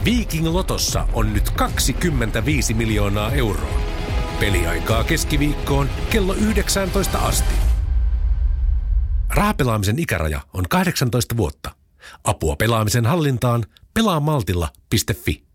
Viking Lotossa on nyt 25 miljoonaa euroa. Peliaikaa keskiviikkoon kello 19 asti. Rahapelaamisen ikäraja on 18 vuotta. Apua pelaamisen hallintaan pelaamaltilla.fi.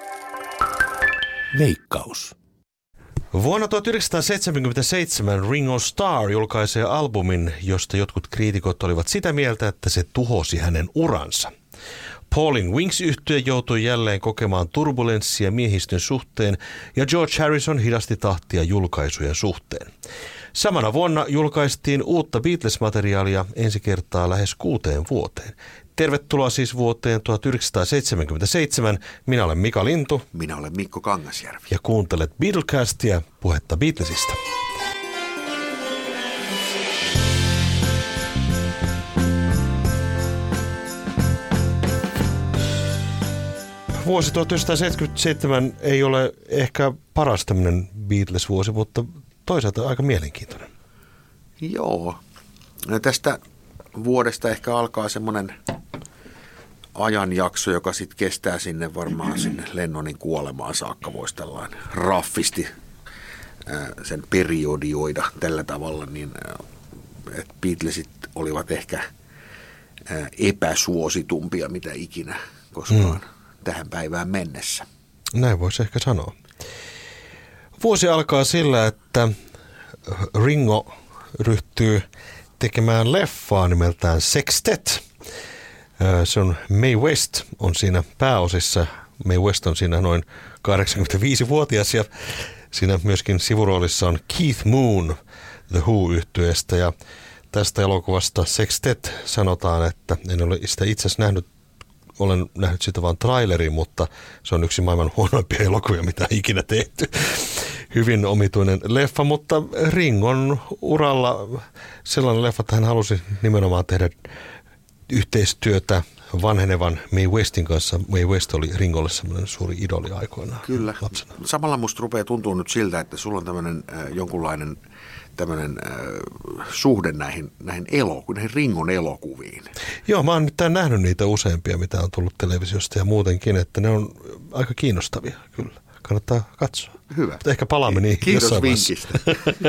Veikkaus. Vuonna 1977 Ringo Starr julkaisee albumin, josta jotkut kriitikot olivat sitä mieltä, että se tuhosi hänen uransa. Pauline Wings-yhtye joutui jälleen kokemaan turbulenssia miehistön suhteen ja George Harrison hidasti tahtia julkaisujen suhteen. Samana vuonna julkaistiin uutta Beatles-materiaalia ensi kertaa lähes 6 vuoteen. Tervetuloa siis vuoteen 1977. Minä olen Mika Lintu. Minä olen Mikko Kangasjärvi. Ja kuuntelet Beatlecastia, puhetta Beatlesista. Vuosi 1977 ei ole ehkä paras tämmöinen Beatles-vuosi, mutta toisaalta aika mielenkiintoinen. Joo. No tästä vuodesta ehkä alkaa semmoinen ajanjakso, joka sitten kestää sinne varmaan sinne Lennonin kuolemaan saakka, voisi tällainen raffisti sen periodioida tällä tavalla, niin että Beatlesit olivat ehkä epäsuositumpia mitä ikinä koskaan tähän päivään mennessä. Näin voisi ehkä sanoa. Vuosi alkaa sillä, että Ringo ryhtyy tekemään leffaa nimeltään Sextet. Se on Mae West on siinä pääosissa. Mae West on siinä noin 85-vuotias ja siinä myöskin sivuroolissa on Keith Moon The Who-yhtyeestä. Ja tästä elokuvasta Sextet sanotaan, että en ole sitä itse asiassa nähnyt. Olen nähnyt sitä vain trailerin, mutta se on yksi maailman huonoimpia elokuvia, mitä ikinä tehty. Hyvin omituinen leffa, mutta Ringon uralla sellainen leffa, että hän halusi nimenomaan tehdä yhteistyötä vanhenevan Mae Westin kanssa. Mae West oli Ringolle semmoinen suuri idoli aikoinaan. Kyllä. Lapsena. Samalla musta rupeaa tuntua nyt siltä, että sulla on tämmöinen jonkunlainen suhde näihin Ringon elokuviin. Joo, mä oon nyt nähnyt niitä useampia, mitä on tullut televisiosta ja muutenkin, että ne on aika kiinnostavia kyllä. Kannattaa katsoa. Hyvä. Mutta ehkä palaamme niihin. Kiitos vinkistä.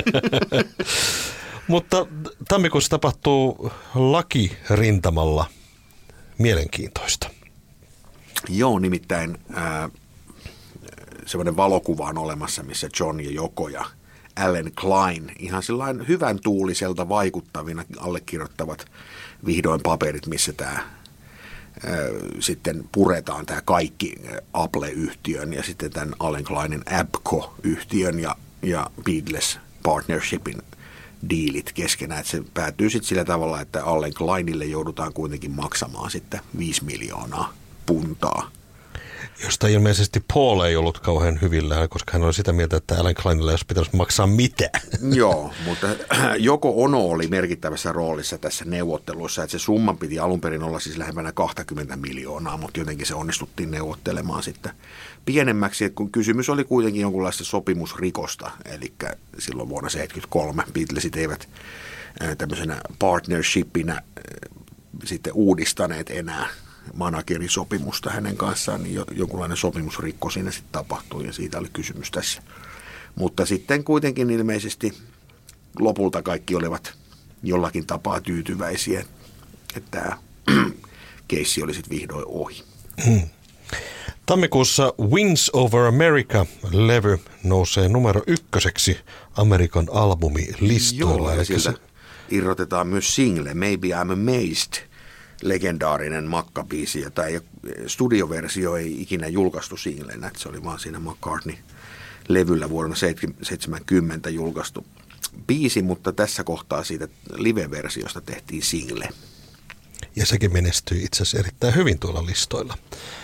Mutta tammikuussa tapahtuu lakirintamalla mielenkiintoista. Joo, nimittäin semmoinen valokuva on olemassa, missä John ja Yoko ja Alan Klein ihan sellainen hyvän tuuliselta vaikuttavina allekirjoittavat vihdoin paperit, missä tämä sitten puretaan tämä kaikki Apple-yhtiön ja sitten tämän Alan Kleinin Abco-yhtiön ja Beatles Partnershipin diilit keskenään. Että se päätyy sitten sillä tavalla, että Alan Kleinille joudutaan kuitenkin maksamaan sitten 5 miljoonaa puntaa. Josta ilmeisesti Paul ei ollut kauhean hyvillään, koska hän oli sitä mieltä, että Alan Kleinille olisi pitäisi maksaa mitään. Joo, mutta Yoko Ono oli merkittävässä roolissa tässä neuvottelussa, että se summa piti alun perin olla siis lähempänä 20 miljoonaa, mutta jotenkin se onnistuttiin neuvottelemaan sitten pienemmäksi, että kun kysymys oli kuitenkin jonkunlaista sopimusrikosta, eli silloin vuonna 1973 Beatlesit eivät tämmöisenä partnershipinä sitten uudistaneet enää managerisopimusta hänen kanssaan, niin jonkunlainen sopimusrikko siinä sitten tapahtui ja siitä oli kysymys tässä. Mutta sitten kuitenkin ilmeisesti lopulta kaikki olivat jollakin tapaa tyytyväisiä, että tämä keissi oli sitten vihdoin ohi. Tammikuussa Wings Over America-levy nousee numero 1 Amerikan albumilistoilla. Joo, ja sieltä irrotetaan myös single Maybe I'm Amazed, legendaarinen Makka-biisi, jota studioversio ei ikinä julkaistu singlenä, että se oli vaan siinä McCartney-levyllä vuonna 1970 julkaistu biisi, mutta tässä kohtaa siitä live-versiosta tehtiin single. Ja sekin menestyi itse asiassa erittäin hyvin tuolla listoilla.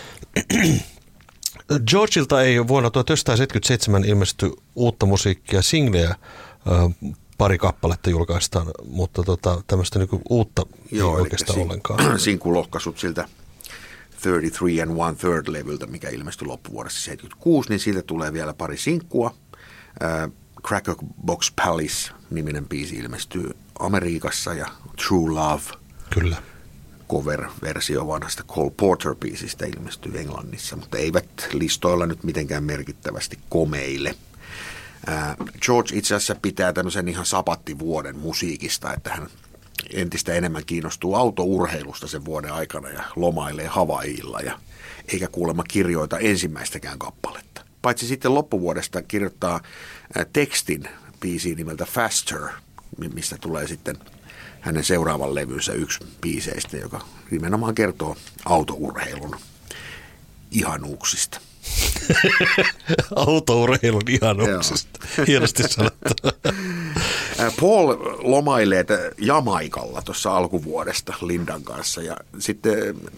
Georgeilta ei vuonna 1977 ilmesty uutta musiikkia, singleä, pari kappaletta julkaistaan, mutta tämmöistä niinku uutta ei oikeastaan ollenkaan. Sinkkulohkaisut siltä 33 and 1/3 levyltä, mikä ilmestyi loppuvuodessa 76, niin siitä tulee vielä pari sinkkua. Cracker Box Palace -niminen biisi ilmestyy Amerikassa ja True Love. Kyllä. cover-versio vanhasta Cole Porter-biisistä ilmestyy Englannissa, mutta eivät listoilla nyt mitenkään merkittävästi komeille. George itse asiassa pitää tämmöisen ihan sapattivuoden musiikista, että hän entistä enemmän kiinnostuu autourheilusta sen vuoden aikana ja lomailee Havaijilla ja eikä kuulemma kirjoita ensimmäistäkään kappaletta. Paitsi sitten loppuvuodesta kirjoittaa tekstin biisiin nimeltä Faster, mistä tulee sitten hänen seuraavan levynsä yksi biiseistä, joka nimenomaan kertoo autourheilun ihanuuksista. Autourheilun ihanuuksista. Hienosti sanottu. Paul lomailee Jamaikalla tuossa alkuvuodesta Lindan kanssa ja sitten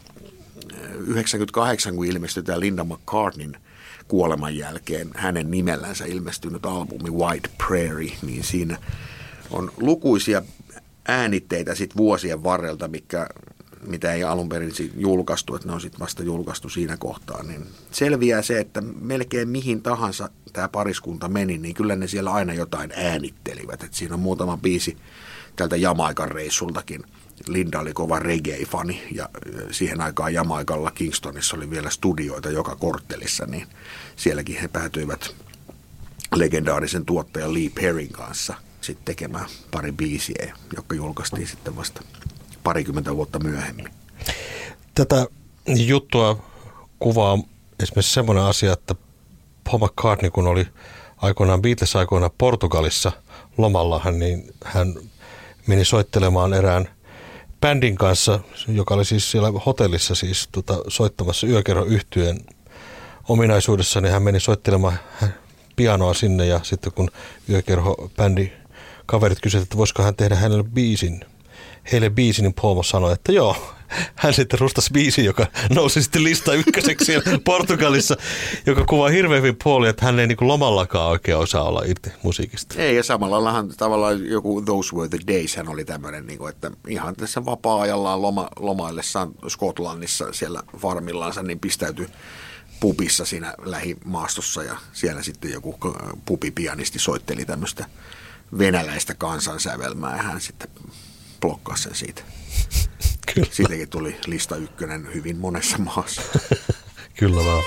98, kun ilmestyi tämä Linda McCartneyn kuoleman jälkeen hänen nimellänsä ilmestynyt albumi White Prairie, niin siinä on lukuisia äänitteitä sit vuosien varrelta, mitä ei alun perin julkaistu, että ne on sitten vasta julkaistu siinä kohtaa, niin selviää se, että melkein mihin tahansa tämä pariskunta meni, niin kyllä ne siellä aina jotain äänittelivät. Et siinä on muutama biisi tältä Jamaikan reissultakin. Linda oli kova reggae-fani ja siihen aikaan Jamaikalla Kingstonissa oli vielä studioita joka korttelissa, niin sielläkin he päätyivät legendaarisen tuottajan Lee Perryn kanssa sitten tekemään pari biisiä, jotka julkaistiin sitten vasta parikymmentä vuotta myöhemmin. Tätä juttua kuvaa esimerkiksi semmoinen asia, että Paul McCartney, kun oli aikoinaan Beatles-aikoina Portugalissa lomalla, niin hän meni soittelemaan erään bändin kanssa, joka oli siis siellä hotellissa siis soittamassa yökerhoyhtyeen ominaisuudessa, niin hän meni soittelemaan pianoa sinne ja sitten kun yökerho-bändi kaverit kysyivät, että voisiko hän tehdä heille biisin, niin Paul sanoi, että joo. Hän sitten rustasi biisin, joka nousi sitten lista ykköseksi siellä Portugalissa, joka kuvaa hirveän hyvin Paulia, että hän ei niin kuin lomallakaan oikein osaa olla irti musiikista. Ei, ja samalla laillahan tavallaan joku Those Were the Days, hän oli tämmöinen, niin kuin, että ihan tässä vapaa-ajallaan lomaillessaan Skotlannissa siellä farmillaansa, niin pistäytyi pubissa siinä lähimaastossa, ja siellä sitten joku pubipianisti soitteli tämmöistä venäläistä kansansävelmää, ja hän sitten blokkasi sen siitä. Kyllä. Siitäkin tuli lista ykkönen hyvin monessa maassa. Kyllä vaan.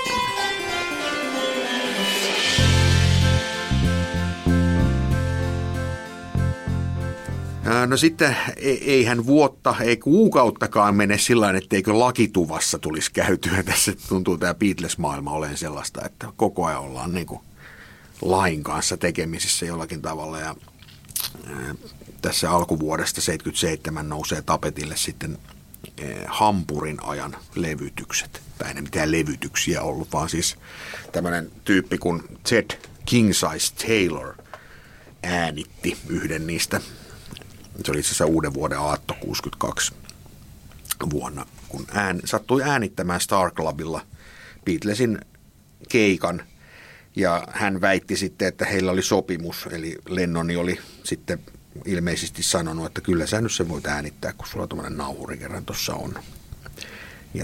No sitten eihän vuotta, ei kuukauttakaan mene sillain, etteikö lakituvassa tulisi käytyä. Tässä tuntuu tämä Beatles-maailma olen sellaista, että koko ajan ollaan niin kuin lain kanssa tekemisissä jollakin tavalla. Ja tässä alkuvuodesta 77 nousee tapetille sitten Hampurin ajan levytykset. Tai ei mitään levytyksiä ollut, vaan siis tämmöinen tyyppi kuin Ted King-Size Taylor äänitti yhden niistä. Se oli itse asiassa uuden vuoden aatto 62 vuonna, kun sattui äänittämään Star Clubilla Beatlesin keikan. Ja hän väitti sitten, että heillä oli sopimus, eli Lennoni oli sitten ilmeisesti sanonut, että kyllä sä nyt sen voit äänittää, kun sulla tuommoinen nauhuri kerran tuossa on. Ja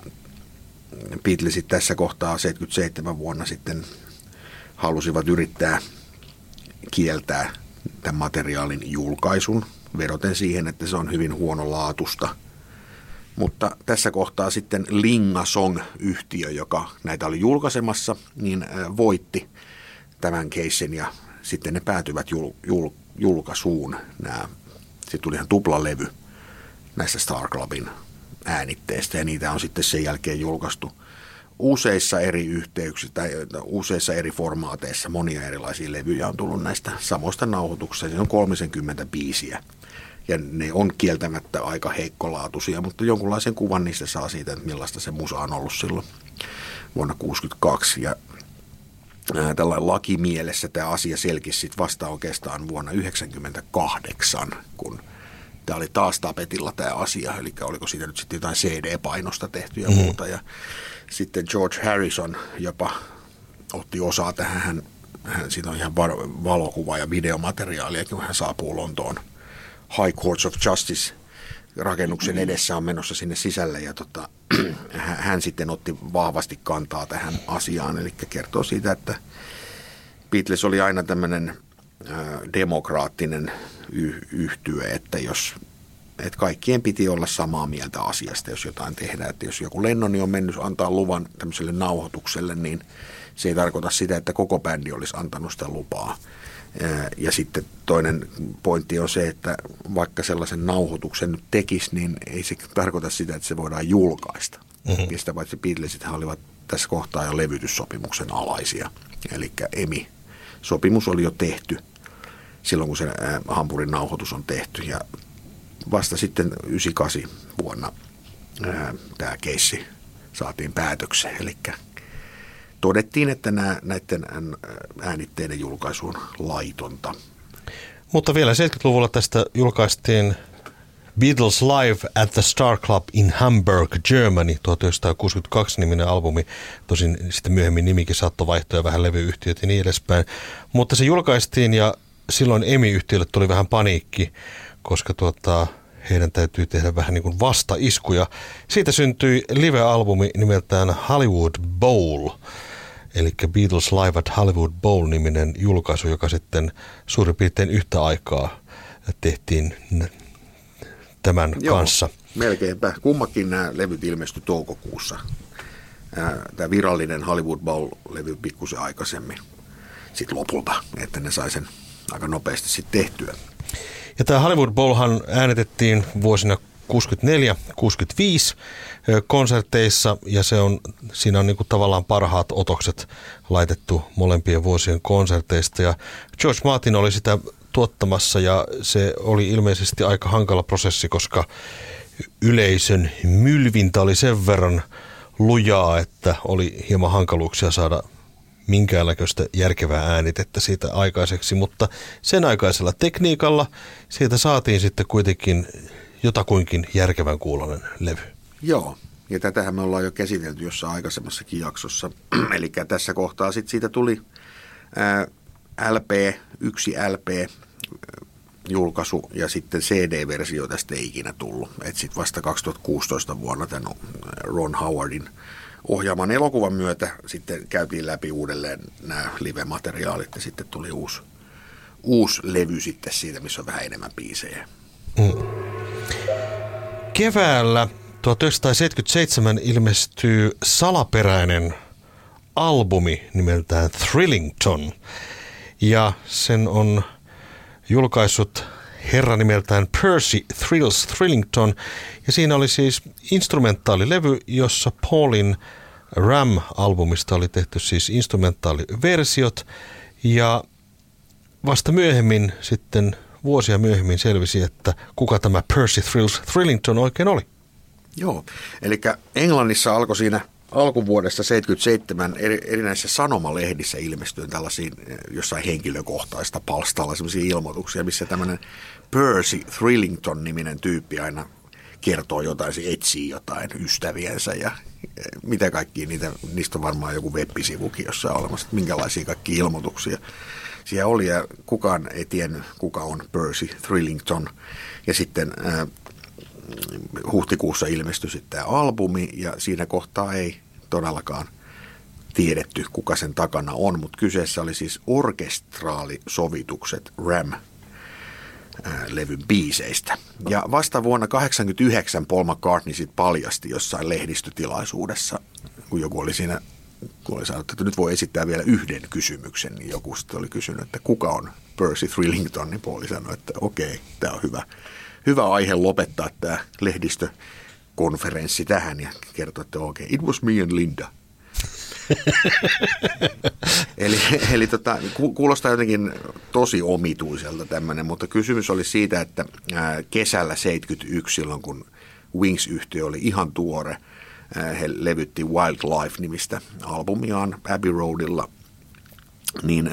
Beatlesit tässä kohtaa 77 vuonna sitten halusivat yrittää kieltää tämän materiaalin julkaisun, vedoten siihen, että se on hyvin huonolaatusta. Mutta tässä kohtaa sitten Linga Song-yhtiö, joka näitä oli julkaisemassa, niin voitti tämän keissin ja sitten ne päätyvät julkaisuun. Sitten tuli ihan tuplalevy näistä Star Clubin äänitteistä ja niitä on sitten sen jälkeen julkaistu useissa eri yhteyksissä tai useissa eri formaateissa. Monia erilaisia levyjä on tullut näistä samoista nauhoituksista. Siinä on 30 biisiä. Ja ne on kieltämättä aika heikkolaatuisia, mutta jonkunlaisen kuvan niistä saa siitä, että millaista se musa on ollut silloin vuonna 1962. Ja tällainen lakimielessä tämä asia selkisi sitten vasta oikeastaan vuonna 1998, kun tämä oli taas tapetilla tämä asia. Eli oliko siitä nyt sitten jotain CD-painosta tehty ja muuta. Ja sitten George Harrison jopa otti osaa tähän. Siitä on ihan valokuva- ja videomateriaalia, kun hän saapuu Lontoon High Courts of Justice -rakennuksen edessä on menossa sinne sisälle ja hän sitten otti vahvasti kantaa tähän asiaan, eli kertoo siitä, että Beatles oli aina tämmöinen demokraattinen yhtye, että jos että kaikkien piti olla samaa mieltä asiasta, jos jotain tehdään. Että jos joku Lennoni on mennyt antaa luvan tämmöiselle nauhoitukselle, niin se ei tarkoita sitä, että koko bändi olisi antanut sitä lupaa. Ja sitten toinen pointti on se, että vaikka sellaisen nauhoituksen nyt tekisi, niin ei se tarkoita sitä, että se voidaan julkaista. Ja sitä paitsi Beatlesithän olivat tässä kohtaa jo levytyssopimuksen alaisia. Eli EMI-sopimus oli jo tehty silloin, kun se Hampurin nauhoitus on tehty. Ja vasta sitten 98 vuonna tämä keissi saatiin päätökseen. Eli todettiin, että näiden äänitteiden julkaisu on laitonta. Mutta vielä 70-luvulla tästä julkaistiin Beatles Live at the Star Club in Hamburg, Germany, 1962-niminen albumi. Tosin sitten myöhemmin nimikin saattoi vaihtua ja vähän levyyhtiöt ja niin edespäin. Mutta se julkaistiin ja silloin EMI-yhtiölle tuli vähän paniikki, koska heidän täytyy tehdä vähän niin kuin vastaiskuja. Siitä syntyi live-albumi nimeltään Hollywood Bowl, eli Beatles Live at Hollywood Bowl-niminen julkaisu, joka sitten suurin piirtein yhtä aikaa tehtiin tämän kanssa. Melkeinpä. Kummakin nämä levyt ilmestyi toukokuussa. Tämä virallinen Hollywood Bowl-levy pikkusen aikaisemmin sitten lopulta, että ne sai sen aika nopeasti sitten tehtyä. Ja tämä Hollywood Bowlhan äänitettiin vuosina 64-65 konserteissa, ja siinä on niin kuin tavallaan parhaat otokset laitettu molempien vuosien konserteista. Ja George Martin oli sitä tuottamassa, ja se oli ilmeisesti aika hankala prosessi, koska yleisön mylvintä oli sen verran lujaa, että oli hieman hankaluuksia saada minkäänlaista järkevää äänitettä siitä aikaiseksi, mutta sen aikaisella tekniikalla siitä saatiin sitten kuitenkin jotakuinkin järkevän kuuloinen levy. Joo, ja tätähän me ollaan jo käsitelty jossain aikaisemmassakin jaksossa. Eli tässä kohtaa sitten siitä tuli yksi LP-julkaisu ja sitten CD-versio tästä ei ikinä tullut. Että sitten vasta 2016 vuonna tämän Ron Howardin ohjaaman elokuvan myötä sitten käytiin läpi uudelleen nämä live-materiaalit ja sitten tuli uusi levy sitten siitä, missä on vähän enemmän biisejä. Keväällä 1977 ilmestyy salaperäinen albumi nimeltään Thrillington, ja sen on julkaissut herra nimeltään Percy Thrills Thrillington, ja siinä oli siis instrumentaalilevy, jossa Paulin Ram-albumista oli tehty siis instrumentaaliversiot, ja vasta myöhemmin sitten vuosia myöhemmin selvisi, että kuka tämä Percy Thrills Thrillington oikein oli. Joo, eli Englannissa alkoi siinä alkuvuodesta 1977 erinäisissä sanomalehdissä ilmestyi tällaisia jossain henkilökohtaista palstalla sellaisia ilmoituksia, missä tämmöinen Percy Thrillington-niminen tyyppi aina kertoo jotain, se etsii jotain ystäviensä ja mitä kaikkia niistä on varmaan joku web-sivukin jossain olemassa, että minkälaisia kaikkia ilmoituksia siellä oli ja kukaan ei tiennyt, kuka on Percy Thrillington. Ja sitten huhtikuussa ilmestyi sitten tämä albumi ja siinä kohtaa ei todellakaan tiedetty, kuka sen takana on, mutta kyseessä oli siis orkestraalisovitukset Ram-levyn biiseistä. Ja vasta vuonna 1989 Paul McCartney sitten paljasti jossain lehdistötilaisuudessa, kun joku oli siinä, kun oli sanottu, että nyt voi esittää vielä yhden kysymyksen, niin joku sitten oli kysynyt, että kuka on Percy Thrillington, niin Paul sanoi, että okei, tämä on hyvä aihe lopettaa tämä lehdistökonferenssi tähän ja kertoi, että okei, it was me and Linda. eli kuulostaa jotenkin tosi omituiselta tämmöinen, mutta kysymys oli siitä, että kesällä 1971 silloin, kun Wings-yhtiö oli ihan tuore, he levytti Wildlife-nimistä albumiaan Abbey Roadilla, niin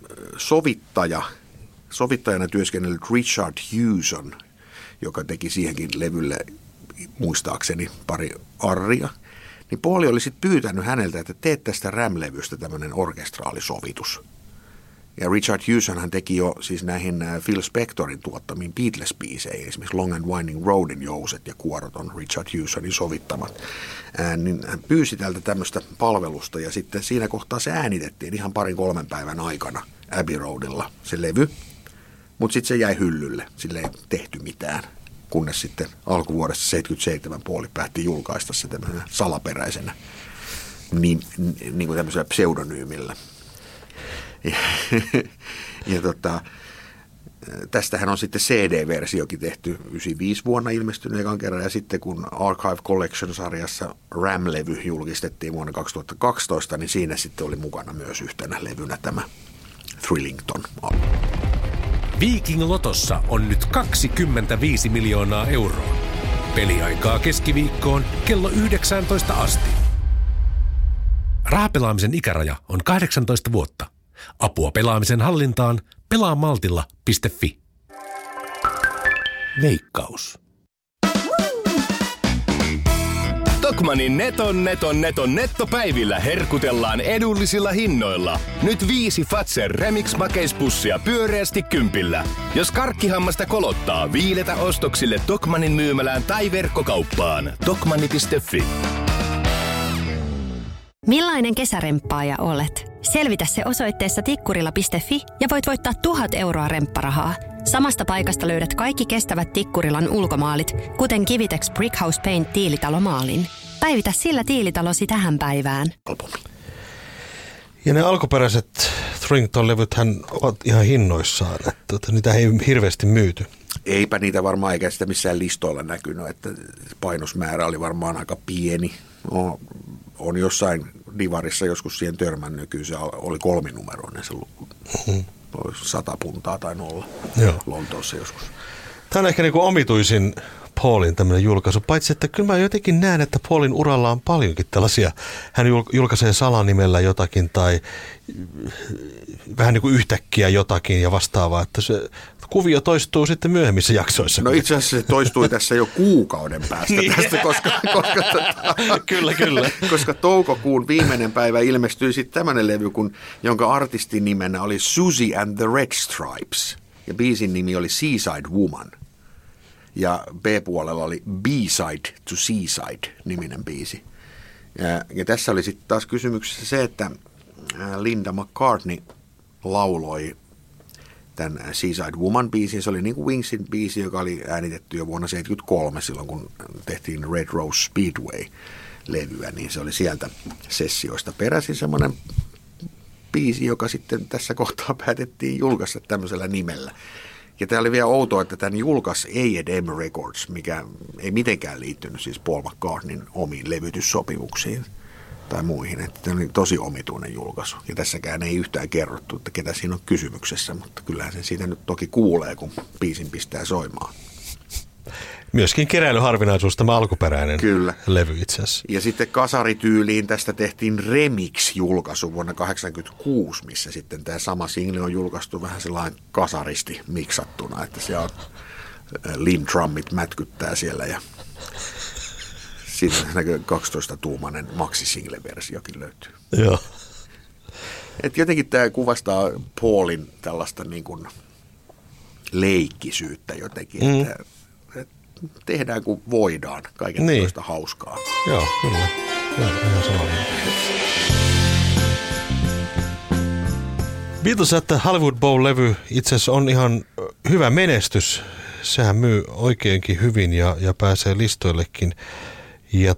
sovittajana työskennellyt Richard Hewson, joka teki siihenkin levylle muistaakseni pari arria, niin Paul oli sitten pyytänyt häneltä, että teet tästä Ram-levystä tämmöinen orkestraalisovitus. Ja Richard Hewson hän teki jo siis näihin Phil Spectorin tuottamiin Beatles-biiseihin, esimerkiksi Long and Winding Roadin jouset ja kuorot on Richard Hewsonin sovittamat. Niin hän pyysi tältä tämmöistä palvelusta ja sitten siinä kohtaa se äänitettiin ihan 2-3 päivän aikana Abbey Roadilla se levy, mutta sitten se jäi hyllylle, sille ei tehty mitään. kunnes sitten alkuvuodesta 77 Paul päätti julkaista se tämmöisenä salaperäisenä niin kuin tämmöisellä pseudonyymillä. Ja tästähän on sitten CD-versiokin tehty 95 vuonna ilmestynyt ekan kerran, ja sitten kun Archive Collection-sarjassa RAM-levy julkistettiin vuonna 2012, niin siinä sitten oli mukana myös yhtenä levynä tämä Thrillington. Viking Lotossa on nyt 25 miljoonaa euroa. Peliaikaa keskiviikkoon kello 19 asti. Rahapelaamisen ikäraja on 18 vuotta. Apua pelaamisen hallintaan pelaamaltilla.fi. Veikkaus. Tokmannin nettopäivillä herkutellaan edullisilla hinnoilla. Nyt 5 Fazer Remix-makeispussia pyöreästi 10. Jos karkkihammasta kolottaa, viiletä ostoksille Tokmannin myymälään tai verkkokauppaan. Tokmanni.fi. Millainen kesäremppaaja olet? Selvitä se osoitteessa tikkurila.fi ja voit voittaa 1000 euroa rempparahaa. Samasta paikasta löydät kaikki kestävät Tikkurilan ulkomaalit, kuten Kivitex Brickhouse Paint tiilitalomaalin. Päivitä sillä tiilitalosi tähän päivään. Ja ne alkuperäiset Thrillington-levythän ovat ihan hinnoissaan, että niitä ei hirveästi myyty. Eipä niitä varmaan eikä sitä missään listoilla näkynyt, että painosmäärä oli varmaan aika pieni. On jossain divarissa joskus siihen törmännyt, kyllä se oli 3-numeroinen se 100 puntaa tai 0. Joo. Lontoossa joskus. Tämä on ehkä niin kuin omituisin Paulin tämmöinen julkaisu, paitsi että kyllä mä jotenkin näen, että Paulin uralla on paljonkin tällaisia. Hän julkaisee salanimellä jotakin tai vähän niin kuin yhtäkkiä jotakin ja vastaavaa, että se kuvio toistuu sitten myöhemmissä jaksoissa. No itse asiassa se toistui tässä jo kuukauden päästä tästä, koska toukokuun viimeinen päivä ilmestyi sitten tämmöinen levy, jonka artistin nimenä oli Susie and the Red Stripes ja biisin nimi oli Seaside Woman. Ja B-puolella oli B-Side to Seaside -niminen biisi. Ja tässä oli sitten taas kysymyksessä se, että Linda McCartney lauloi tämän Seaside Woman-biisin. Se oli niin kuin Wingsin biisi, joka oli äänitetty jo vuonna 1973 silloin, kun tehtiin Red Rose Speedway-levyä. Niin se oli sieltä sessioista peräisin semmoinen biisi, joka sitten tässä kohtaa päätettiin julkaista tämmöisellä nimellä. Ja tämä oli vielä outoa, että tämän julkaisi A&M Records, mikä ei mitenkään liittynyt siis Paul McCartneyn omiin levytyssopimuksiin tai muihin. Että tämä oli tosi omituinen julkaisu. Ja tässäkään ei yhtään kerrottu, että ketä siinä on kysymyksessä, mutta kyllähän sen siitä nyt toki kuulee, kun biisin pistää soimaan. Myöskin keräilyharvinaisuus tämä alkuperäinen Kyllä. levy itse asiassa. Ja sitten kasarityyliin tästä tehtiin remix-julkaisu vuonna 1986, missä sitten tämä sama single on julkaistu vähän sellainen kasaristi miksattuna, että siellä on Lin Trummit mätkyttää siellä ja siitä 12-tuumainen maxi-single-versiokin löytyy. Joo. Et jotenkin tämä kuvastaa Paulin tällaista niin kuin leikkisyyttä jotenkin, että tehdään kun voidaan kaiken toista hauskaa. Joo, kyllä. Joo, ihan samaa. Beatles at the Hollywood Bowl-levy itse asiassa on ihan hyvä menestys. Sehän myy oikeinkin hyvin ja pääsee listoillekin. Ja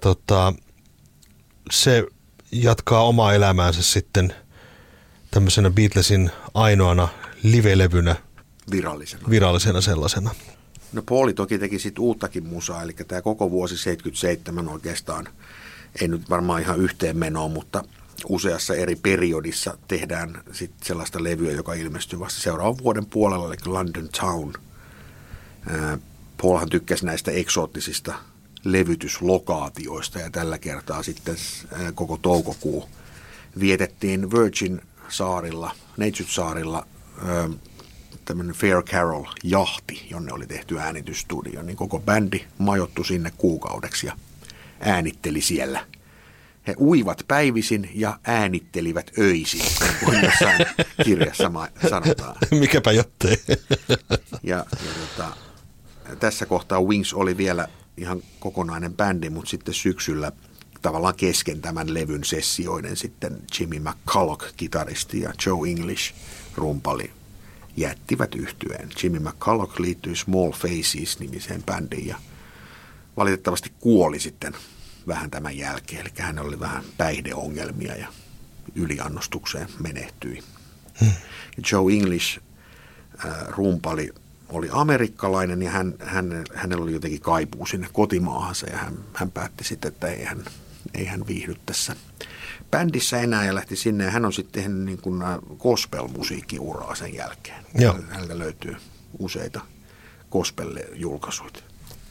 se jatkaa omaa elämäänsä sitten tämmöisenä Beatlesin ainoana live-levynä. Virallisena sellaisena. No Pauli toki teki sitten uuttakin musaa, eli tämä koko vuosi 77 oikeastaan, ei nyt varmaan ihan yhteenmenoa, mutta useassa eri periodissa tehdään sitten sellaista levyä, joka ilmestyy vasta seuraavan vuoden puolella, eli London Town. Paulhan tykkäsi näistä eksoottisista levytyslokaatioista, ja tällä kertaa sitten koko toukokuu vietettiin Virgin-saarilla, Neitsyt-saarilla, tämmöinen Fair Carol-jahti, jonne oli tehty äänitysstudio, niin koko bändi majoittui sinne kuukaudeksi ja äänitteli siellä. He uivat päivisin ja äänittelivät öisin, kuin jossain kirjassa sanotaan. Mikäpä jottei. Ja tässä kohtaa Wings oli vielä ihan kokonainen bändi, mutta sitten syksyllä tavallaan kesken tämän levyn sessioiden sitten Jimmy McCulloch, kitaristi, ja Joe English, rumpali, jättivät yhtyeen. Jimmy McCulloch liittyi Small Faces-nimiseen bändiin ja valitettavasti kuoli sitten vähän tämän jälkeen. Eli hänellä oli vähän päihdeongelmia ja yliannostukseen menehtyi. Ja Joe English, rumpali, oli amerikkalainen ja hänellä oli jotenkin kaipuu sinne kotimaahansa ja hän päätti sitten, että ei hän viihdy tässä bändissä enää ja lähti sinne. Ja hän on sitten tehnyt niin kuin gospel-musiikkiuraa sen jälkeen. Häneltä löytyy useita gospel-julkaisuita.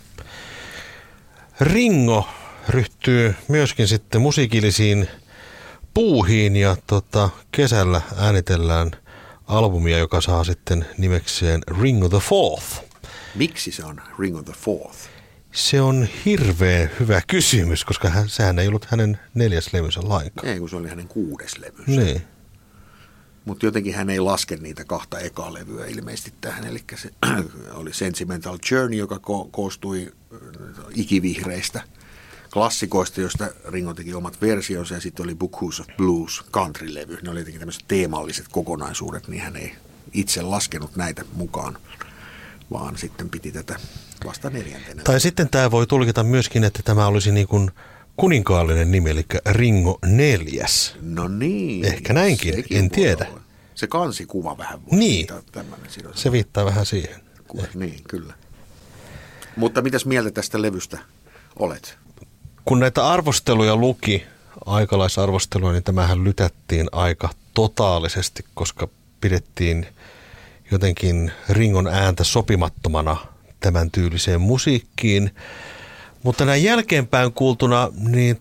Ringo ryhtyy myöskin sitten musiikillisiin puuhiin ja kesällä äänitellään albumia, joka saa sitten nimekseen Ringo the Fourth. Miksi se on Ringo the Fourth? Se on hirveän hyvä kysymys, koska sehän ei ollut hänen 4. levynsä lainkaan. Ei, kun se oli hänen 6. levynsä. Niin. Mutta jotenkin hän ei laske niitä 2 ekaa levyä ilmeisesti tähän. Eli se oli Sentimental Journey, joka koostui ikivihreistä klassikoista, joista Ringo teki omat versionsa, ja sitten oli Books of Blues country-levy. Ne oli jotenkin tämmöiset teemalliset kokonaisuudet, niin hän ei itse laskenut näitä mukaan, vaan sitten piti tätä vasta 4. Tai sitten tämä voi tulkita myöskin, että tämä olisi niin kuin kuninkaallinen nimi, eli Ringo 4. No niin. Ehkä näinkin, en tiedä. Olla. Se kansikuva vähän voi niin, tämmöinen sidosana. Se viittaa vähän siihen. Niin, kyllä. Mutta mitäs mieltä tästä levystä olet? Kun näitä arvosteluja luki, aikalaisarvostelua, niin tämähän lytättiin aika totaalisesti, koska pidettiin jotenkin Ringon ääntä sopimattomana tämän tyyliseen musiikkiin. Mutta näin jälkeenpäin kuultuna, niin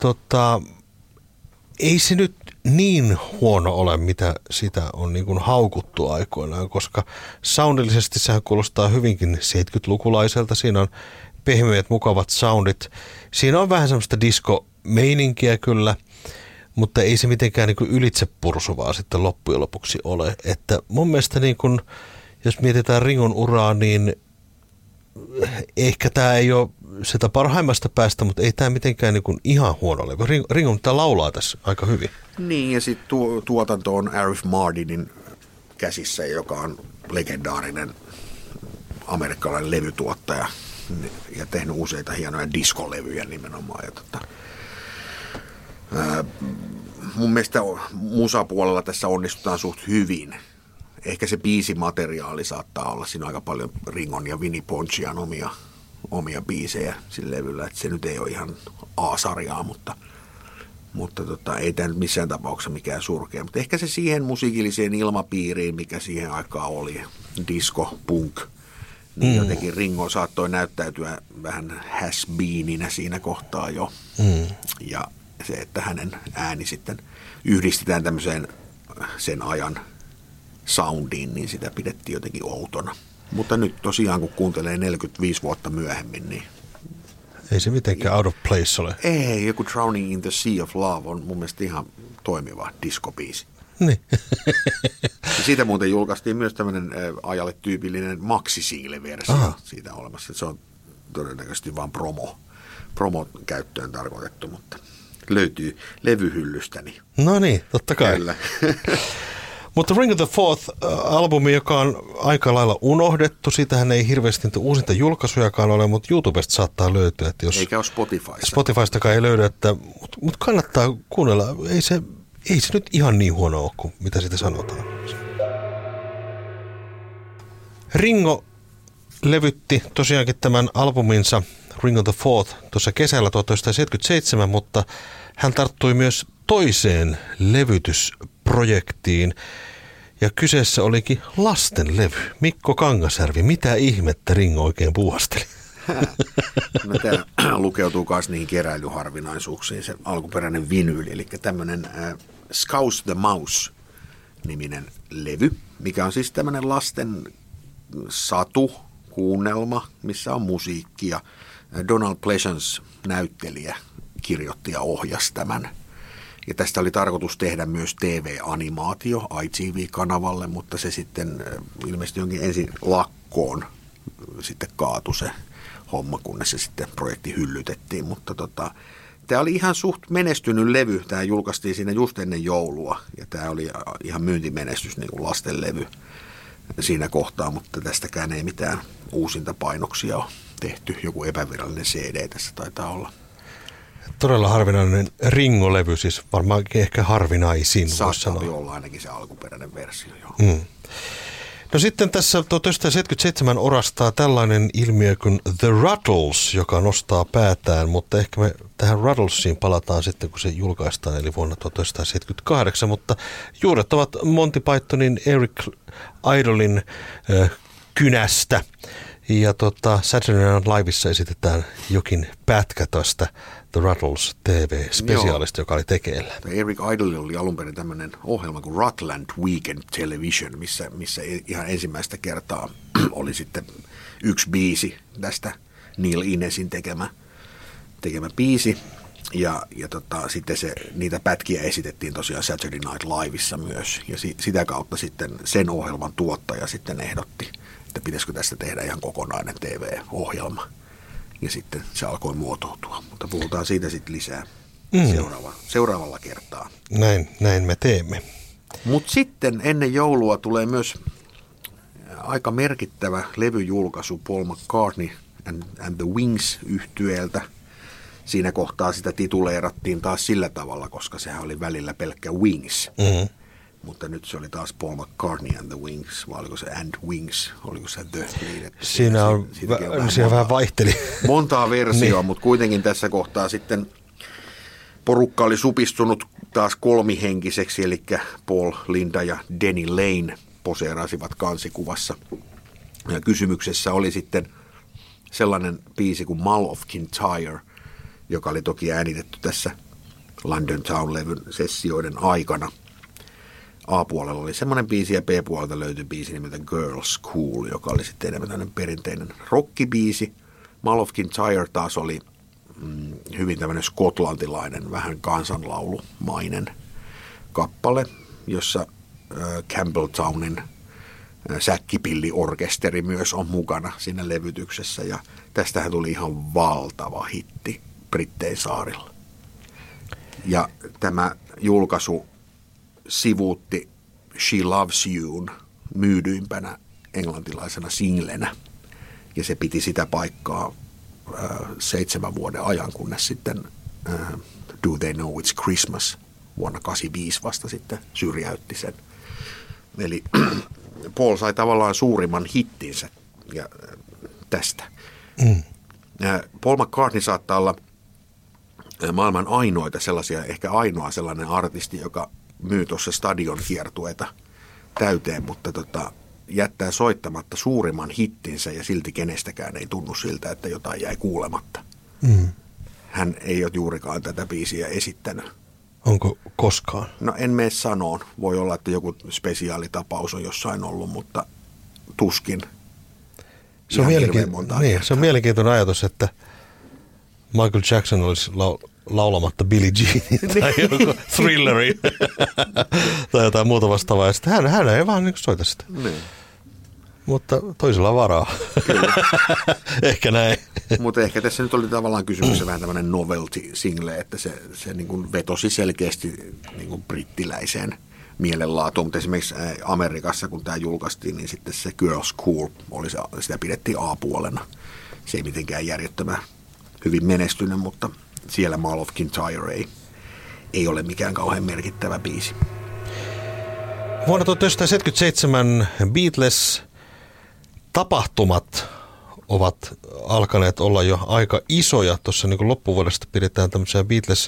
ei se nyt niin huono ole, mitä sitä on niin kuin haukuttu aikoinaan, koska soundillisesti sehän kuulostaa hyvinkin 70-lukulaiselta. Siinä on pehmeät, mukavat soundit. Siinä on vähän semmoista disco-meininkiä kyllä, mutta ei se mitenkään niin kuin ylitsepursuvaa sitten loppujen lopuksi ole. Että mun mielestä niin kuin, jos mietitään Ringon uraa, niin ehkä tämä ei ole sitä parhaimmasta päästä, mutta ei tämä mitenkään niin kuin ihan huono ole. Ringo laulaa tässä aika hyvin. Niin, ja sitten tuotanto on Arif Mardinin käsissä, joka on legendaarinen amerikkalainen levytuottaja ja tehnyt useita hienoja diskolevyjä nimenomaan. Ja mun mielestä musapuolella tässä onnistutaan suht hyvin. Ehkä se biisimateriaali saattaa olla siinä aika paljon Ringon ja Vinnie Poncian omia biisejä sillä levyllä, että se nyt ei ole ihan A-sarjaa, mutta ei tämä nyt missään tapauksessa mikään surkea. Mutta ehkä se siihen musiikilliseen ilmapiiriin, mikä siihen aikaan oli, disco, punk, niin jotenkin Ringo saattoi näyttäytyä vähän has-beeninä siinä kohtaa jo. Ja se, että hänen ääni sitten yhdistetään tämmöiseen sen ajan soundiin, niin sitä pidettiin jotenkin outona. Mutta nyt tosiaan, kun kuuntelee 45 vuotta myöhemmin, niin ei se mitenkään out of place ole. Ei, joku Drowning in the Sea of Love on mun mielestä ihan toimiva diskobiisi. Niin. Siitä muuten julkaistiin myös tämmöinen ajalle tyypillinen maxi-single-versio siitä olemassa. Se on todennäköisesti vain promo-käyttöön tarkoitettu, mutta löytyy levyhyllystäni. No niin, totta kai. Kyllä. Mutta Ringo the Fourth-albumi, joka on aika lailla unohdettu, siitähän ei hirveästi uusinta julkaisujakaan ole, mutta YouTubesta saattaa löytyä. Että jos eikä ole Spotifysta. Spotifystakaan ei löydy, mutta kannattaa kuunnella. Ei se nyt ihan niin huono ole kuin mitä siitä sanotaan. Ringo levytti tosiaankin tämän albuminsa Ringo the Fourth tuossa kesällä 1977, mutta hän tarttui myös toiseen levytysprojektiin. Ja kyseessä olikin lastenlevy. Mikko Kangasjärvi, mitä ihmettä Ringo oikein puuhasteli? No, tämä lukeutuu myös niihin keräilyharvinaisuuksiin, se alkuperäinen vinyyli, eli tämmöinen Scouse the Mouse-niminen levy, mikä on siis tämmöinen lasten satukuunnelma, missä on musiikkia. Donald Pleasence näyttelijä kirjoitti ja ohjasi tämän. Ja tästä oli tarkoitus tehdä myös TV-animaatio ITV-kanavalle, mutta se sitten ilmeisesti jonkin ensin lakkoon sitten kaatui se homma, kunnes se sitten projekti hyllytettiin. Mutta tämä oli ihan suht menestynyt levy. Tämä julkaistiin siinä just ennen joulua ja tämä oli ihan myyntimenestys niin kuin lastenlevy. siinä kohtaa, mutta tästäkään ei mitään uusinta painoksia ole tehty. Joku epävirallinen CD tässä taitaa olla. Todella harvinainen Ringo-levy, siis varmaankin ehkä harvinaisin. Saattaa olla ainakin se alkuperäinen versio, joo. No sitten tässä 1977 orastaa tällainen ilmiö kuin The Ruttles, joka nostaa päätään, mutta ehkä me tähän Ruttlesiin palataan sitten, kun se julkaistaan, eli vuonna 1978, mutta juuret ovat Monty Pythonin Eric Idlein kynästä, ja Saturday Night Liveissa esitetään jokin pätkä tästä The Ruttles TV-spesiaalista, joka oli tekeillä. Eric Idle oli alun perin tämmöinen ohjelma kuin Rutland Weekend Television, missä ihan ensimmäistä kertaa oli sitten yksi biisi tästä Neil Innesin tekemä biisi. Ja sitten niitä pätkiä esitettiin tosiaan Saturday Night Liveissa myös. Ja sitä kautta sitten sen ohjelman tuottaja sitten ehdotti, että pitäisikö tästä tehdä ihan kokonainen TV-ohjelma. Ja sitten se alkoi muotoutua, mutta puhutaan siitä sitten lisää seuraavalla kertaa. Näin me teemme. Mutta sitten ennen joulua tulee myös aika merkittävä levyjulkaisu Paul McCartney and the Wings -yhtyeeltä. Siinä kohtaa sitä tituleerattiin taas sillä tavalla, koska sehän oli välillä pelkkä Wings. Mm-hmm. Mutta nyt se oli taas Paul McCartney and the Wings, vai oliko se and Wings, oliko se The liitetty? Siinä vähän vaihteli. Montaa versioa, mutta kuitenkin tässä kohtaa sitten porukka oli supistunut taas kolmihenkiseksi, eli Paul, Linda ja Denny Lane poseerasivat kansikuvassa. Ja kysymyksessä oli sitten sellainen biisi kuin Mull of Kintyre, joka oli toki äänitetty tässä London Town-levyn sessioiden aikana. A-puolella oli semmoinen biisi ja B-puolelta löytyi biisi nimeltä Girls Cool, joka oli sitten enemmän tämmöinen perinteinen rockibiisi. Mull of Kintyre taas oli hyvin tämmöinen skotlantilainen, vähän kansanlaulumainen kappale, jossa Campbelltownin säkkipilliorkesteri myös on mukana siinä levytyksessä. Ja tästähän tuli ihan valtava hitti Brittein saarilla. Ja tämä julkaisu sivuutti She Loves You'n myydyimpänä englantilaisena singlenä. Ja se piti sitä paikkaa 7 vuoden ajan, kunnes sitten Do They Know It's Christmas vuonna 1985 vasta sitten syrjäytti sen. Eli Paul sai tavallaan suurimman hittinsä tästä. Paul McCartney saattaa olla maailman ainoita sellaisia, ehkä ainoa sellainen artisti, joka myy tuossa stadion kiertueita täyteen, mutta jättää soittamatta suurimman hittinsä ja silti kenestäkään ei tunnu siltä, että jotain jäi kuulematta. Hän ei ole juurikaan tätä biisiä esittänyt. Onko koskaan? No en mene sanoon. Voi olla, että joku spesiaalitapaus on jossain ollut, mutta tuskin. Se on mielenkiintoinen ajatus, että Michael Jackson olisi laulamatta Billie Jean tai joku Thrilleri tai jotain muuta vastaavaa. Ja sitten hän ei vaan niin soita sitä. Niin. Mutta toisella varaa. Ehkä näin. Mutta ehkä tässä nyt oli tavallaan kysymyksessä vähän tämmöinen novelty single, että se niin kuin vetosi selkeästi niin kuin brittiläiseen mielenlaatuun. Mutta esimerkiksi Amerikassa, kun tämä julkaistiin, niin sitten se Girls Cool, sitä pidettiin A-puolena. Se ei mitenkään järjettömän hyvin menestynyt, mutta siellä Mull of Kintyre ei ole mikään kauhean merkittävä biisi. Vuonna 1977 Beatles-tapahtumat ovat alkaneet olla jo aika isoja. Tuossa niin kuin loppuvuodesta pidetään tämmöisiä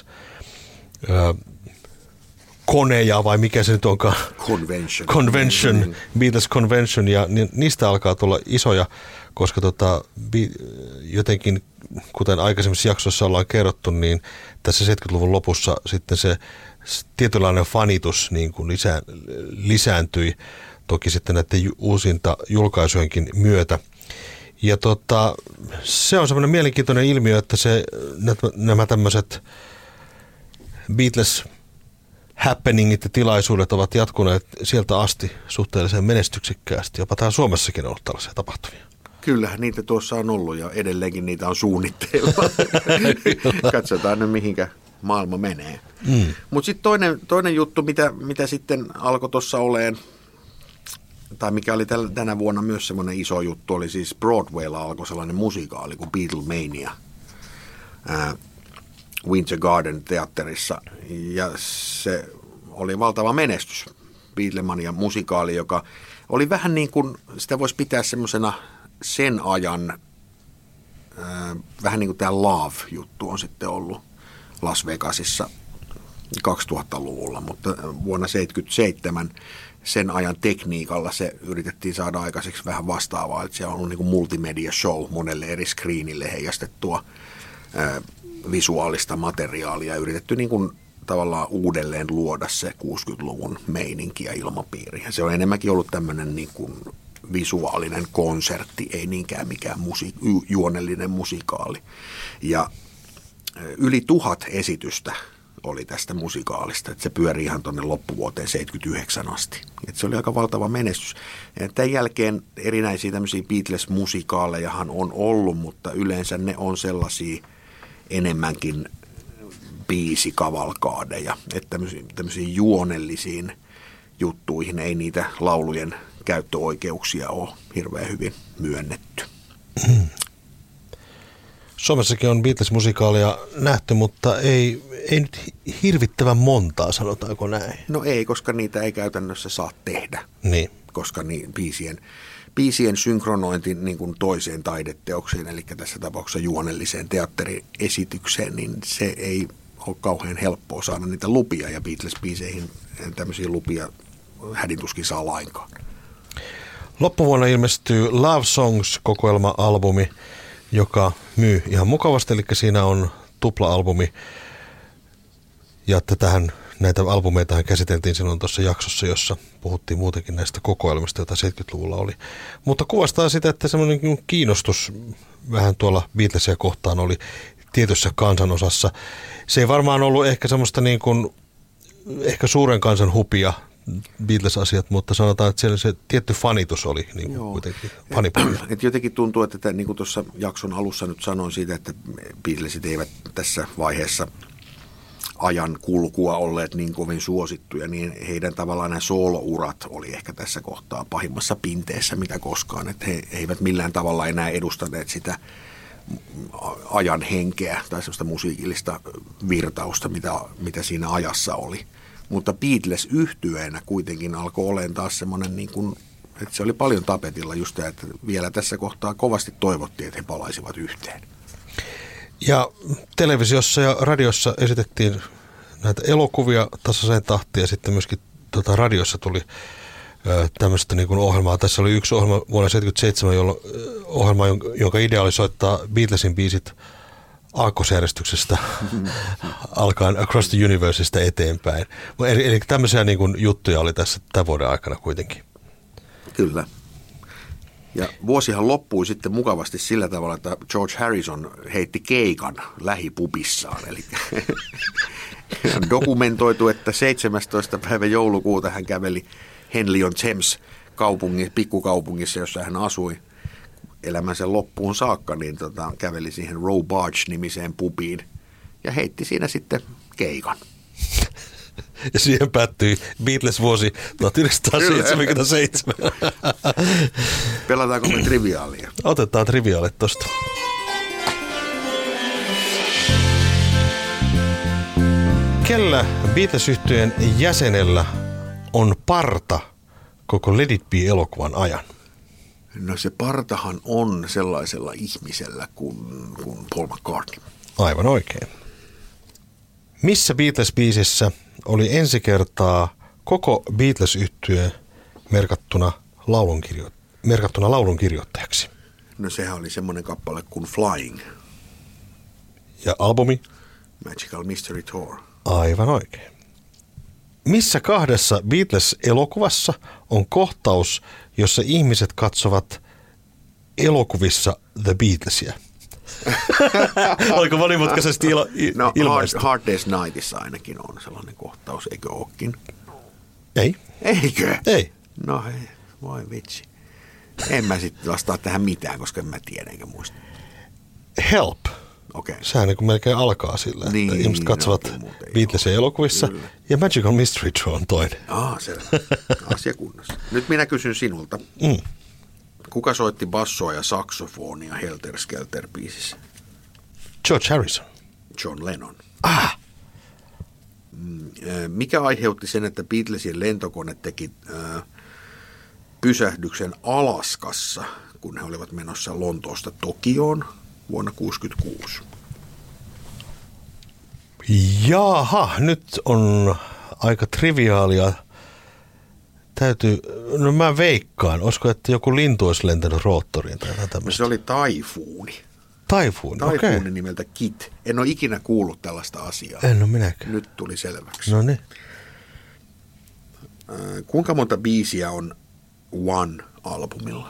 Beatles-koneja, vai mikä se nyt onkaan? Convention, Beatles Convention, ja niistä alkaa tulla isoja, koska jotenkin, kuten aikaisemmissa jaksoissa ollaan kerrottu, niin tässä 70-luvun lopussa sitten se tietynlainen fanitus niin kuin lisääntyi toki sitten näiden uusinta julkaisujenkin myötä. Ja se on semmoinen mielenkiintoinen ilmiö, että nämä tämmöiset Beatles happeningit ja tilaisuudet ovat jatkuneet sieltä asti suhteellisen menestyksekkäästi. Jopa täällä Suomessakin on ollut tällaisia tapahtumia. Kyllähän niitä tuossa on ollut ja edelleenkin niitä on suunnitteilla. Katsotaan nyt mihinkä maailma menee. Mutta sitten toinen juttu, mitä sitten alkoi tuossa oleen tai mikä oli tänä vuonna myös semmoinen iso juttu, oli siis Broadwaylla alkoi sellainen musikaali kuin Beatlemania Winter Garden teatterissa, ja se oli valtava menestys. Beatlemania musikaali, joka oli vähän niin kuin, sitä voisi pitää semmoisena sen ajan, vähän niin kuin tämä Love-juttu on sitten ollut Las Vegasissa 2000-luvulla, mutta vuonna 1977 sen ajan tekniikalla se yritettiin saada aikaiseksi vähän vastaavaa, että se on ollut niin kuin multimedia show monelle eri screenille heijastettua visuaalista materiaalia ja yritetty niin kuin tavallaan uudelleen luoda se 60-luvun meininki ja ilmapiiri. Ja se on enemmänkin ollut tämmöinen niin kuin visuaalinen konsertti, ei niinkään mikään juonellinen musikaali. Ja yli 1000 esitystä oli tästä musikaalista, että se pyöri ihan tuonne loppuvuoteen 79 asti. Että se oli aika valtava menestys. Ja tämän jälkeen erinäisiä tämmöisiä Beatles-musikaalejahan on ollut, mutta yleensä ne on sellaisia enemmänkin biisikavalkaadeja, että tämmöisiin juonellisiin juttuihin ei niitä laulujen käyttöoikeuksia ole hirveän hyvin myönnetty. Suomessakin on Beatles-musikaalia nähty, mutta ei nyt hirvittävän montaa, sanotaanko näin? No ei, koska niitä ei käytännössä saa tehdä. Niin. Koska biisien synkronointi niin kuin toiseen taideteokseen, eli tässä tapauksessa juonelliseen teatteriesitykseen, niin se ei ole kauhean helppoa saada niitä lupia, ja Beatles-biiseihin tämmöisiä lupia hädintuskin saa lainkaan. Loppuvuonna ilmestyy Love Songs-kokoelma-albumi, joka myy ihan mukavasti, eli siinä on tupla-albumi, ja näitä albumeitahan käsiteltiin silloin tuossa jaksossa, jossa puhuttiin muutenkin näistä kokoelmista, joita 70-luvulla oli. Mutta kuvastaa sitä, että semmoinen kiinnostus vähän tuolla Beatlesia kohtaan oli tietyssä kansanosassa. Se ei varmaan ollut ehkä semmoista niin kuin, ehkä suuren kansan hupia Beatles-asiat, mutta sanotaan, että siellä se tietty fanitus oli niin kuin kuitenkin fanipuolella. Et jotenkin tuntuu, että niin kuin tuossa jakson alussa nyt sanoin siitä, että Beatlesit eivät tässä vaiheessa ajan kulkua olleet niin kovin suosittuja, niin heidän tavallaan nämä soolourat oli ehkä tässä kohtaa pahimmassa pinteessä mitä koskaan, että he eivät millään tavalla enää edustaneet sitä ajan henkeä tai sellaista musiikillista virtausta, mitä siinä ajassa oli. Mutta Beatles yhtyeenä kuitenkin alkoi olemaan taas semmoinen, niin kuin, että se oli paljon tapetilla just tämä, että vielä tässä kohtaa kovasti toivottiin, että he palaisivat yhteen. Ja televisiossa ja radiossa esitettiin näitä elokuvia tasaiseen tahtiin ja sitten myöskin radiossa tuli tämmöistä niin kuin ohjelmaa. Tässä oli yksi ohjelma vuonna 1977, ohjelma, jonka idea oli soittaa Beatlesin biisit aakkosjärjestyksestä alkaen Across the Universeista eteenpäin. Eli tämmöisiä niin kuin juttuja oli tässä tämän vuoden aikana kuitenkin. Kyllä. Ja vuosihan loppui sitten mukavasti sillä tavalla, että George Harrison heitti keikan lähipubissaan. Eli on dokumentoitu, että 17. päivä joulukuuta hän käveli Henley on Thames pikkukaupungissa, jossa hän asui elämänsä loppuun saakka, niin käveli siihen Row Barge-nimiseen pubiin ja heitti siinä sitten keikan. Ja siihen päättyi Beatles-vuosi 1977. Pelataanko me triviaalia? Otetaan triviaalit tosta. Kellä Beatles-yhtyeen jäsenellä on parta koko Let It Be-elokuvan ajan? No se partahan on sellaisella ihmisellä kuin Paul McCartney. Aivan oikein. Missä Beatles-biisissä oli ensi kertaa koko Beatles-yhtye merkattuna laulun kirjoittajaksi? No sehän oli semmoinen kappale kuin Flying. Ja albumi? Magical Mystery Tour. Aivan oikein. Missä kahdessa Beatles-elokuvassa on kohtaus, jossa ihmiset katsovat elokuvissa The Beatlesia? Oliko monimutkaisesti ilmaista? Hard Day's Nightissa ainakin on sellainen kohtaus, eikö ookin? Ei. Eikö? Ei. No hei, voi vitsi. En mä sitten vastaa tähän mitään, koska en mä tiedä enkä muista. Help Okei. Sehän niin kuin melkein alkaa sillä, että Niin, ihmiset katsovat no, muuten, Beatlesia elokuvissa Kyllä. ja Magical Mystery Tour on toinen. Selvä. Asia kunnossa. Nyt minä kysyn sinulta. Kuka soitti bassoa ja saksofonia Helter Skelter-biisissä? George Harrison. John Lennon. Mikä aiheutti sen, että Beatlesin lentokone teki pysähdyksen Alaskassa, kun he olivat menossa Lontoosta Tokioon vuonna 1966? Jaha, nyt on aika triviaalia. No mä veikkaan, olisiko, että joku lintu olisi lentänyt roottoriin tai jotain tämmöistä? Se oli taifuuni. Taifuuni, okei. Taifuuni nimeltä Kit. En ole ikinä kuullut tällaista asiaa. En ole minäkään. Nyt tuli selväksi. No niin. Kuinka monta biisiä on One-albumilla?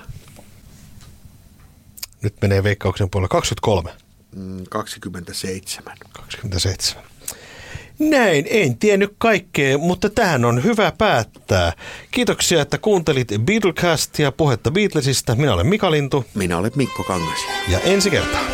Nyt menee veikkauksen puolella 23. 27. 27. Näin, en tiennyt kaikkea, mutta tähän on hyvä päättää. Kiitoksia, että kuuntelit Beatlecastia, puhetta Beatlesista. Minä olen Mika Lintu. Minä olen Mikko Kangas. Ja ensi kertaa.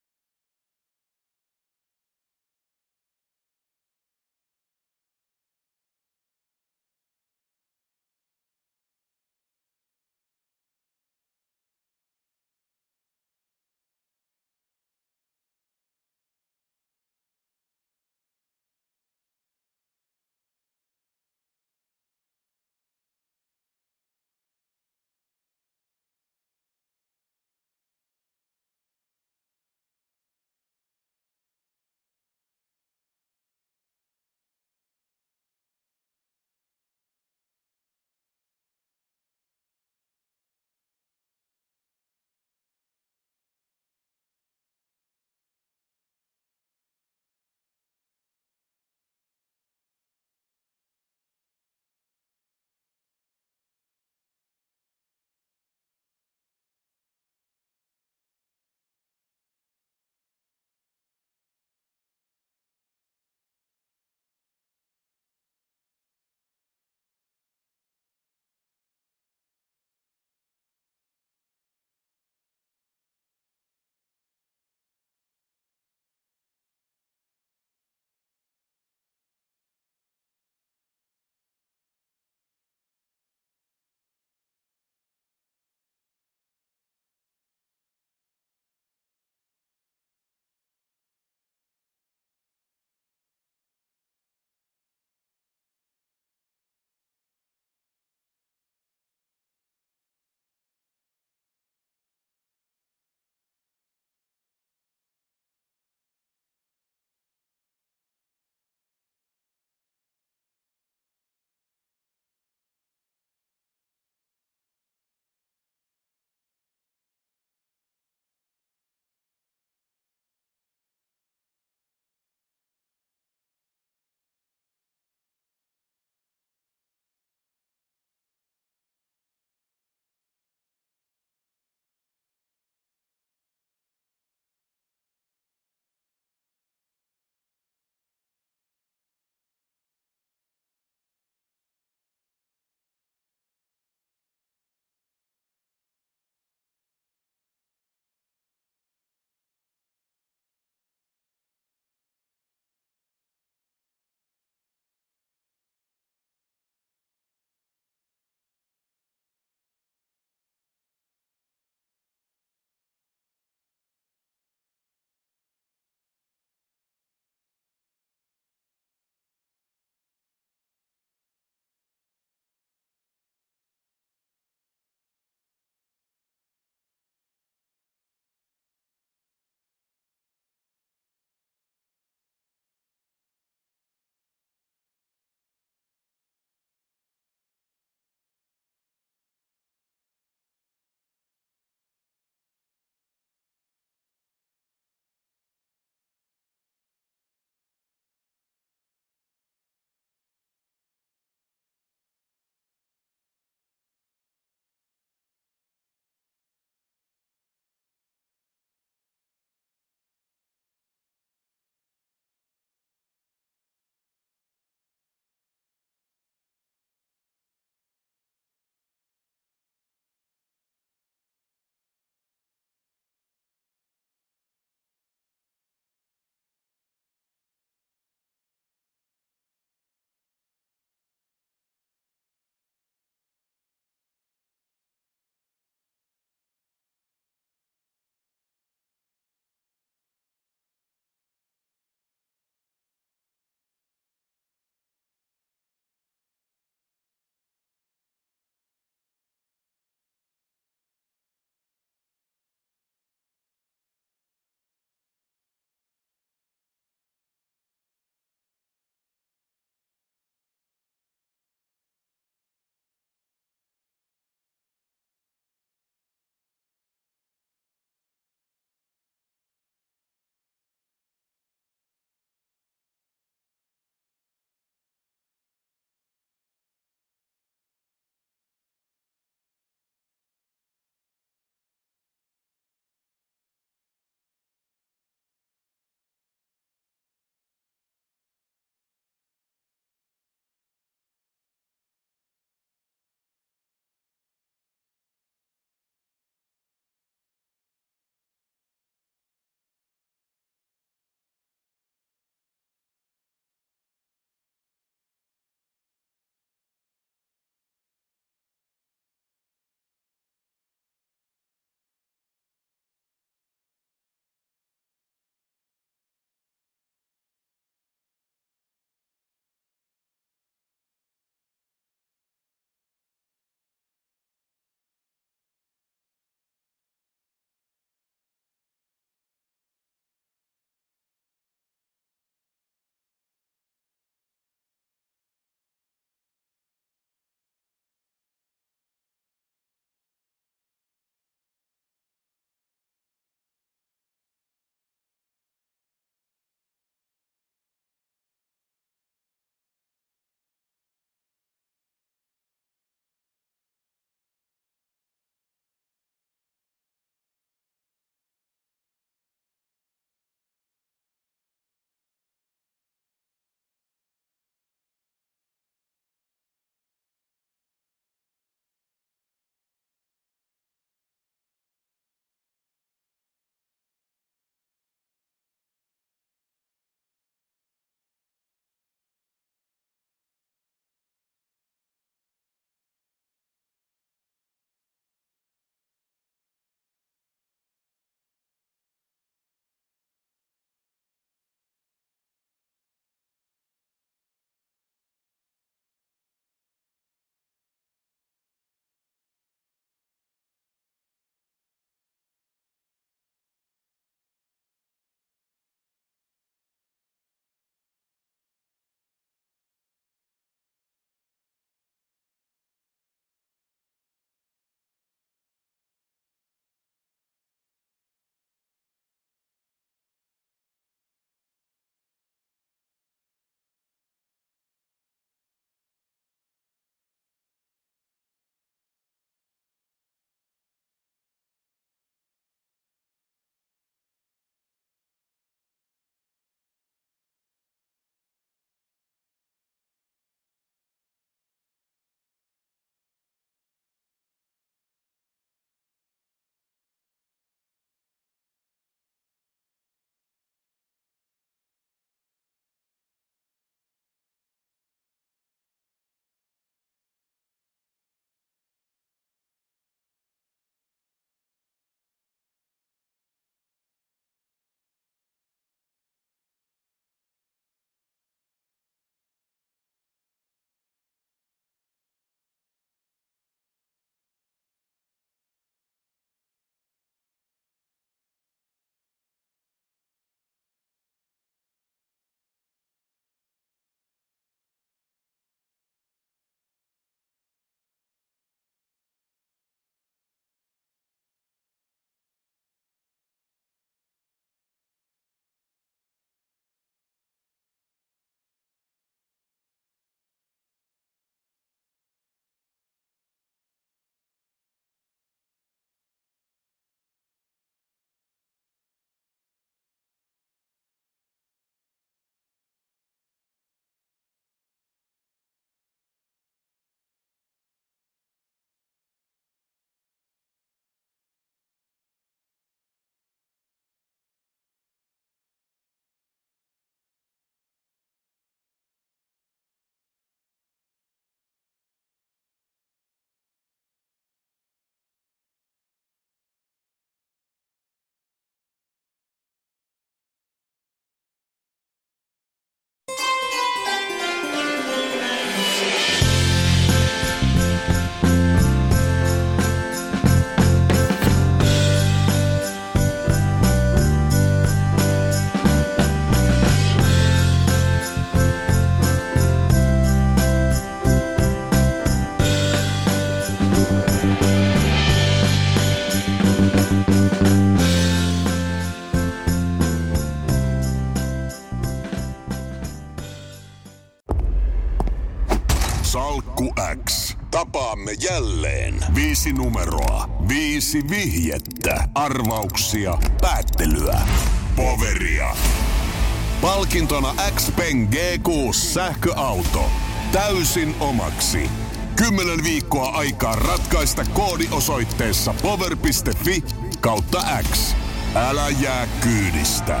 Tapaamme jälleen. 5 numeroa, 5 vihjettä, arvauksia, päättelyä, poveria. Palkintona Xpeng G6 sähköauto. Täysin omaksi. 10 viikkoa aikaa ratkaista koodi osoitteessa power.fi/X. Älä jää kyydistä.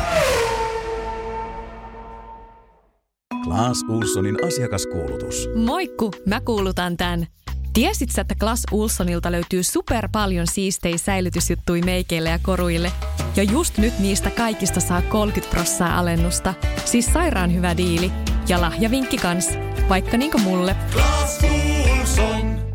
Clas Ohlsonin asiakaskuulutus. Moikku, mä kuulutan tän. Tiesit sä, että Clas Ohlsonilta löytyy super paljon siistejä säilytysjuttuja meikeille ja koruille? Ja just nyt niistä kaikista saa 30% alennusta. Siis sairaan hyvä diili. Ja lahjavinkki kans. Vaikka niinku mulle. Clas Ohlson.